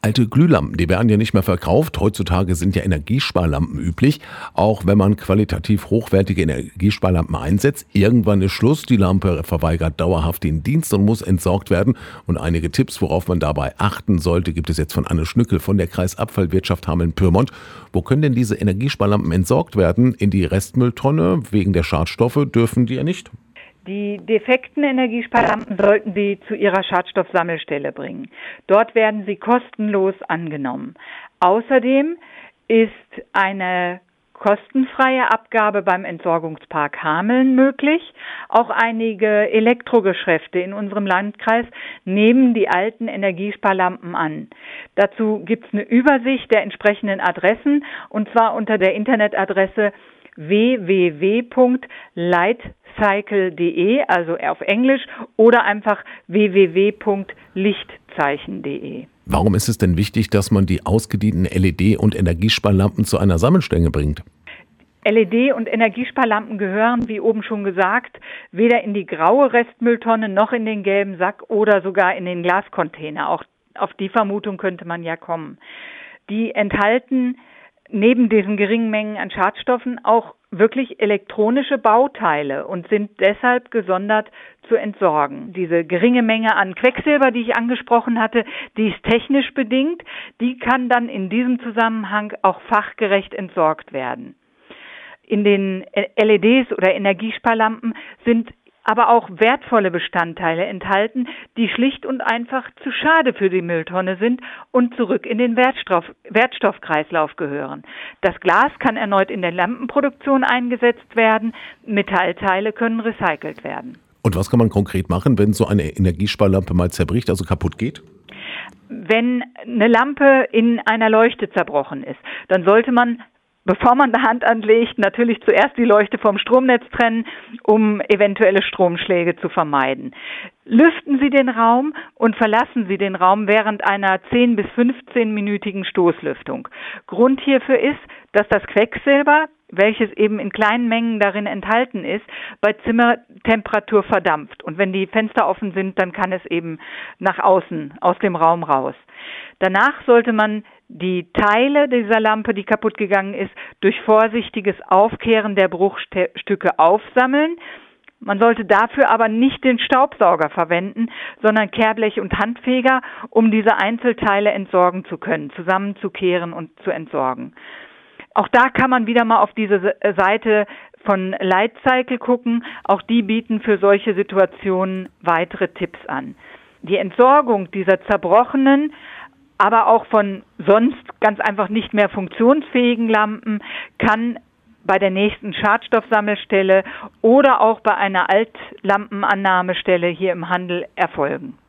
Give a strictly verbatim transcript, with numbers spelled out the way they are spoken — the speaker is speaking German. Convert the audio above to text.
Alte Glühlampen, die werden ja nicht mehr verkauft. Heutzutage sind ja Energiesparlampen üblich. Auch wenn man qualitativ hochwertige Energiesparlampen einsetzt, irgendwann ist Schluss. Die Lampe verweigert dauerhaft den Dienst und muss entsorgt werden. Und einige Tipps, worauf man dabei achten sollte, gibt es jetzt von Anne Schnückel von der Kreisabfallwirtschaft Hameln-Pyrmont. Wo können denn diese Energiesparlampen entsorgt werden? In die Restmülltonne? Wegen der Schadstoffe dürfen die ja nicht. Die defekten Energiesparlampen sollten Sie zu Ihrer Schadstoffsammelstelle bringen. Dort werden sie kostenlos angenommen. Außerdem ist eine kostenfreie Abgabe beim Entsorgungspark Hameln möglich. Auch einige Elektrogeschäfte in unserem Landkreis nehmen die alten Energiesparlampen an. Dazu gibt es eine Übersicht der entsprechenden Adressen, und zwar unter der Internetadresse w w w punkt lightcycle punkt de, also auf Englisch, oder einfach w w w punkt lichtzeichen punkt de. Warum ist es denn wichtig, dass man die ausgedienten L E D- und Energiesparlampen zu einer Sammelstelle bringt? L E D- und Energiesparlampen gehören, wie oben schon gesagt, weder in die graue Restmülltonne noch in den gelben Sack oder sogar in den Glascontainer. Auch auf die Vermutung könnte man ja kommen. Die enthalten neben diesen geringen Mengen an Schadstoffen auch wirklich elektronische Bauteile und sind deshalb gesondert zu entsorgen. Diese geringe Menge an Quecksilber, die ich angesprochen hatte, die ist technisch bedingt. Die kann dann in diesem Zusammenhang auch fachgerecht entsorgt werden. In den L E Ds oder Energiesparlampen sind aber auch wertvolle Bestandteile enthalten, die schlicht und einfach zu schade für die Mülltonne sind und zurück in den Wertstoff, Wertstoffkreislauf gehören. Das Glas kann erneut in der Lampenproduktion eingesetzt werden, Metallteile können recycelt werden. Und was kann man konkret machen, wenn so eine Energiesparlampe mal zerbricht, also kaputt geht? Wenn eine Lampe in einer Leuchte zerbrochen ist, dann sollte man, bevor man die Hand anlegt, natürlich zuerst die Leuchte vom Stromnetz trennen, um eventuelle Stromschläge zu vermeiden. Lüften Sie den Raum und verlassen Sie den Raum während einer zehn bis fünfzehnminütigen Stoßlüftung. Grund hierfür ist, dass das Quecksilber, welches eben in kleinen Mengen darin enthalten ist, bei Zimmertemperatur verdampft. Und wenn die Fenster offen sind, dann kann es eben nach außen, aus dem Raum raus. Danach sollte man die Teile dieser Lampe, die kaputt gegangen ist, durch vorsichtiges Aufkehren der Bruchstücke aufsammeln. Man sollte dafür aber nicht den Staubsauger verwenden, sondern Kehrblech und Handfeger, um diese Einzelteile entsorgen zu können, zusammenzukehren und zu entsorgen. Auch da kann man wieder mal auf diese Seite von Lightcycle gucken. Auch die bieten für solche Situationen weitere Tipps an. Die Entsorgung dieser zerbrochenen, aber auch von sonst ganz einfach nicht mehr funktionsfähigen Lampen kann bei der nächsten Schadstoffsammelstelle oder auch bei einer Altlampenannahmestelle hier im Handel erfolgen.